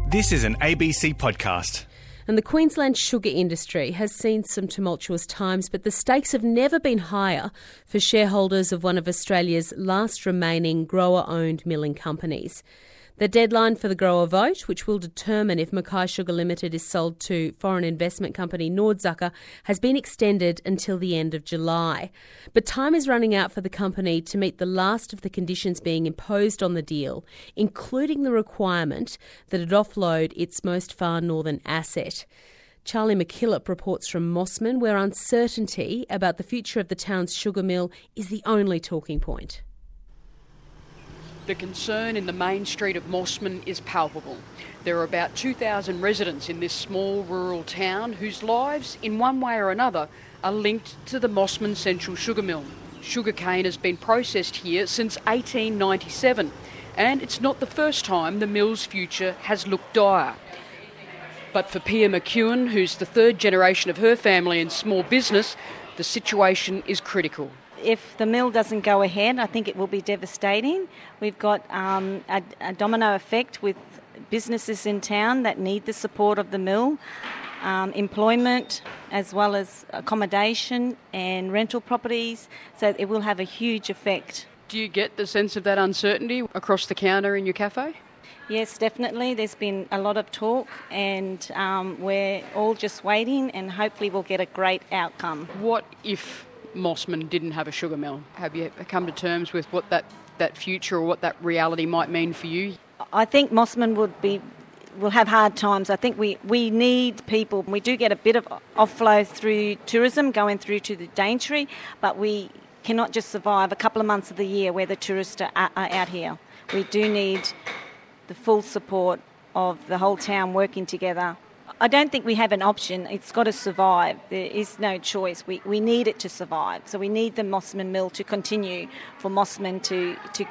This is an ABC podcast. And the Queensland sugar industry has seen some tumultuous times, but the stakes have never been higher for shareholders of one of Australia's last remaining grower-owned milling companies. The deadline for the grower vote, which will determine if Mackay Sugar Limited is sold to foreign investment company Nordzucker, has been extended until the end of July. But time is running out for the company to meet the last of the conditions being imposed on the deal, including the requirement that it offload its most far northern asset. Charlie McKillop reports from Mossman, where uncertainty about the future of the town's sugar mill is the only talking point. The concern in the main street of Mossman is palpable. There are about 2,000 residents in this small rural town whose lives, in one way or another, are linked to the Mossman Central Sugar Mill. Sugarcane has been processed here since 1897, and it's not the first time the mill's future has looked dire. But for Pia McEwen, who's the third generation of her family in small business, the situation is critical. If the mill doesn't go ahead, I think it will be devastating. We've got a domino effect with businesses in town that need the support of the mill, employment as well as accommodation and rental properties, so it will have a huge effect. Do you get the sense of that uncertainty across the counter in your cafe? Yes, definitely. There's been a lot of talk and we're all just waiting and hopefully we'll get a great outcome. What if Mossman didn't have a sugar mill? Have you come to terms with what that future or what that reality might mean for you? I think Mossman will have hard times. I think we need people. We do get a bit of offload through tourism going through to the Daintree, but we cannot just survive a couple of months of the year where the tourists are out here. We do need the full support of the whole town working together. I don't think we have an option. It's got to survive. There is no choice. We need it to survive. So we need the Mossman mill to continue for Mossman to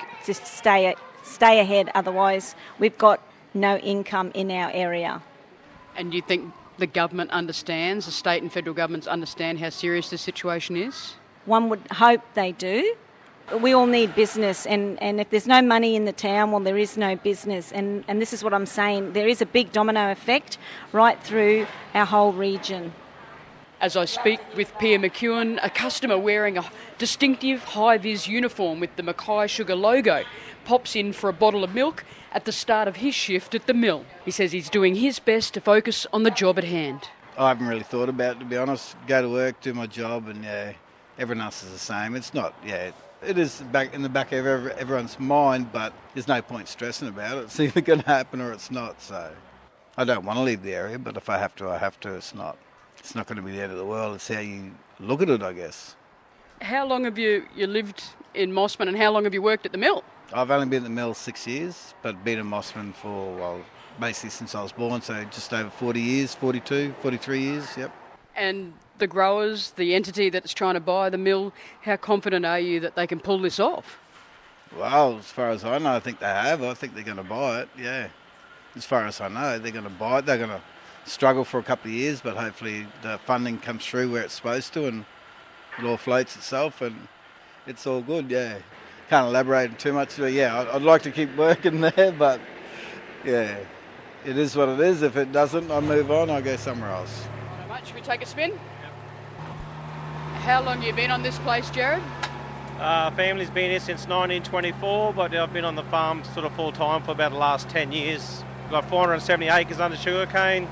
stay ahead. Otherwise, we've got no income in our area. And do you think the government understands, the state and federal governments understand how serious this situation is? One would hope they do. We all need business, and if there's no money in the town, well, there is no business. And this is what I'm saying. There is a big domino effect right through our whole region. As I speak with Pia McEwen, a customer wearing a distinctive high-vis uniform with the Mackay Sugar logo pops in for a bottle of milk at the start of his shift at the mill. He says he's doing his best to focus on the job at hand. I haven't really thought about it, to be honest. Go to work, do my job, and everyone else is the same. It's not, it is back in the back of everyone's mind, but there's no point stressing about it. It's either going to happen or it's not. So I don't want to leave the area, but if I have to, I have to. It's not going to be the end of the world. It's how you look at it, I guess. How long have you lived in Mossman, and how long have you worked at the mill? I've only been at the mill 6 years, but been in Mossman for, basically since I was born, so just over 40 years, 42, 43 years, yep. And the growers, the entity that's trying to buy the mill, how confident are you that they can pull this off? Well, as far as I know, I think they have. I think they're going to buy it, yeah. As far as I know, they're going to buy it. They're going to struggle for a couple of years, but hopefully the funding comes through where it's supposed to and it all floats itself and it's all good, yeah. Can't elaborate too much, but I'd like to keep working there, but yeah, it is what it is. If it doesn't, I move on, I go somewhere else. Should we take a spin? Yep. How long have you been on this place, Jared? Family's been here since 1924, but I've been on the farm sort of full time for about the last 10 years. We've got 470 acres under sugarcane,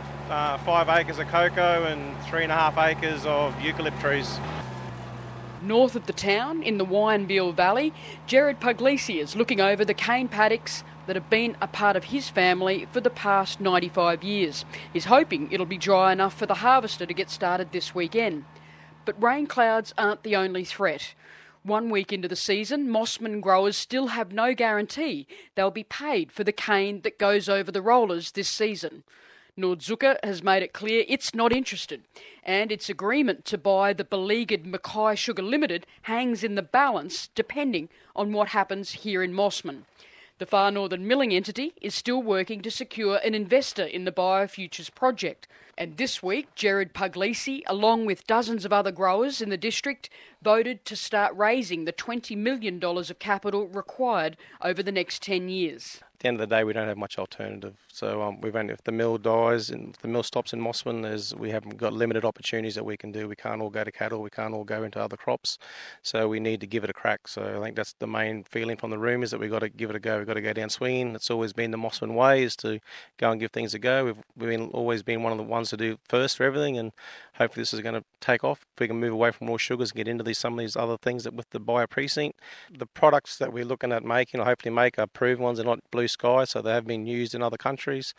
5 acres of cocoa and 3.5 acres of eucalypt trees. North of the town, in the Wyonbeal Valley, Jared Puglisi is looking over the cane paddocks that have been a part of his family for the past 95 years. He's hoping it'll be dry enough for the harvester to get started this weekend. But rain clouds aren't the only threat. 1 week into the season, Mossman growers still have no guarantee they'll be paid for the cane that goes over the rollers this season. Nordzucker has made it clear it's not interested, and its agreement to buy the beleaguered Mackay Sugar Limited hangs in the balance depending on what happens here in Mossman. The Far Northern Milling entity is still working to secure an investor in the Biofutures project. And this week, Jared Puglisi, along with dozens of other growers in the district, voted to start raising the $20 million of capital required over the next 10 years. the end of the day, we don't have much alternative. So if the mill dies and if the mill stops in Mossman, we haven't got limited opportunities that we can do. We can't all go to cattle. We can't all go into other crops. So we need to give it a crack. So I think that's the main feeling from the room, is that we've got to give it a go. We've got to go down swinging. It's always been the Mossman way, is to go and give things a go. We've always been one of the ones to do first for everything, and hopefully this is going to take off. If we can move away from raw sugars and get into some of these other things that with the bio precinct, the products that we're looking at making, or hopefully make, are proven ones. They're not blue sky, so they have been used in other countries.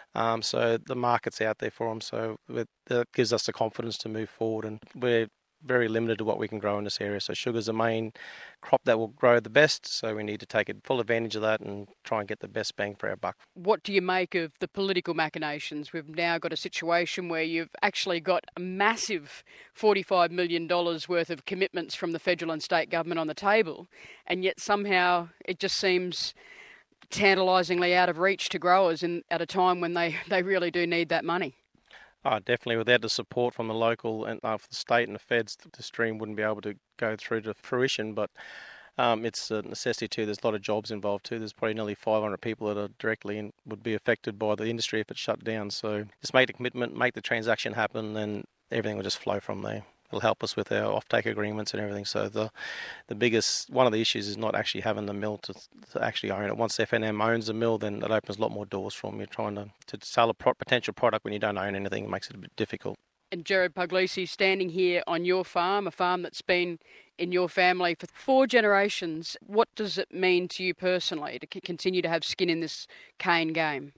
So the market's out there for them. So that gives us the confidence to move forward, and we're very limited to what we can grow in this area. So sugar's the main crop that will grow the best, so we need to take full advantage of that and try and get the best bang for our buck. What do you make of the political machinations? We've now got a situation where you've actually got a massive $45 million worth of commitments from the federal and state government on the table, and yet somehow it just seems tantalisingly out of reach to growers at a time when they really do need that money. Oh, definitely. Without the support from the local and the state and the feds, the stream wouldn't be able to go through to fruition. But it's a necessity too. There's a lot of jobs involved too. There's probably nearly 500 people that are directly and would be affected by the industry if it's shut down. So just make the commitment, make the transaction happen, and everything will just flow from there. It'll help us with our offtake agreements and everything. So the biggest, one of the issues is not actually having the mill to actually own it. Once FNM owns the mill, then it opens a lot more doors for them. You're trying to sell a potential product when you don't own anything. It makes it a bit difficult. And Gerard Puglisi, standing here on your farm, a farm that's been in your family for 4 generations, what does it mean to you personally to continue to have skin in this cane game?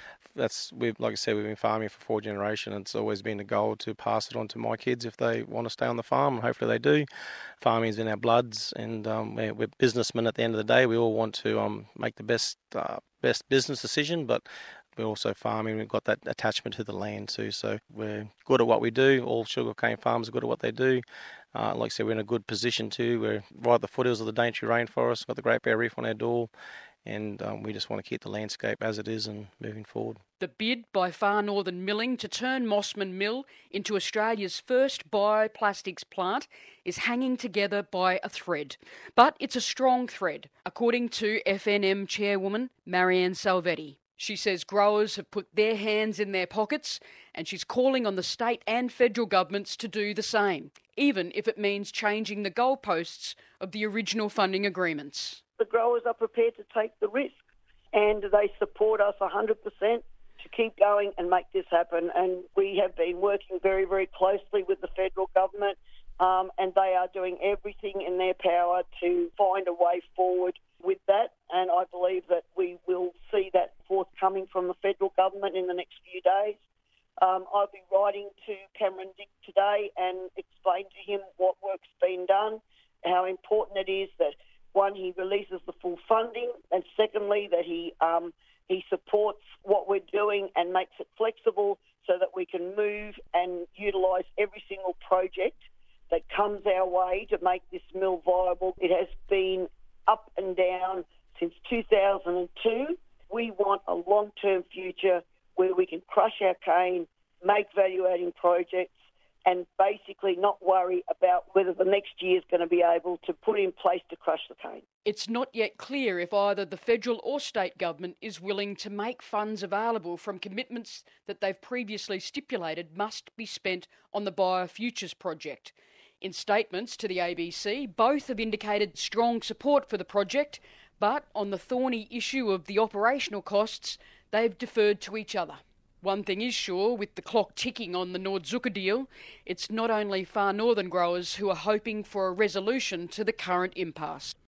Like I said, we've been farming for 4 generations. It's always been the goal to pass it on to my kids if they want to stay on the farm, and hopefully they do. Farming's in our bloods, and we're businessmen at the end of the day. We all want to make the best business decision, but we're also farming. We've got that attachment to the land too, so we're good at what we do. All sugarcane farmers are good at what they do. Like I said, we're in a good position too. We're right at the foothills of the Daintree Rainforest. We've got the Great Barrier Reef on our door. And we just want to keep the landscape as it is and moving forward. The bid by Far Northern Milling to turn Mossman Mill into Australia's first bioplastics plant is hanging together by a thread. But it's a strong thread, according to FNM chairwoman Marianne Salvetti. She says growers have put their hands in their pockets, and she's calling on the state and federal governments to do the same, even if it means changing the goalposts of the original funding agreements. The growers are prepared to take the risk, and they support us 100% to keep going and make this happen. And we have been working very, very closely with the federal government, and they are doing everything in their power to find a way forward with that. And I believe that we will see that forthcoming from the federal government in the next few days. I'll be writing to Cameron Dick today and explain to him what work's been done, how important it is that, one, he releases the full funding, and secondly, that he supports what we're doing and makes it flexible so that we can move and utilise every single project that comes our way to make this mill viable. It has been up and down since 2002. We want a long-term future where we can crush our cane, make value-adding projects, and basically not worry about whether the next year is going to be able to put in place to crush the cane. It's not yet clear if either the federal or state government is willing to make funds available from commitments that they've previously stipulated must be spent on the BioFutures project. In statements to the ABC, both have indicated strong support for the project, but on the thorny issue of the operational costs, they've deferred to each other. One thing is sure, with the clock ticking on the Nordzucker deal, it's not only Far Northern growers who are hoping for a resolution to the current impasse.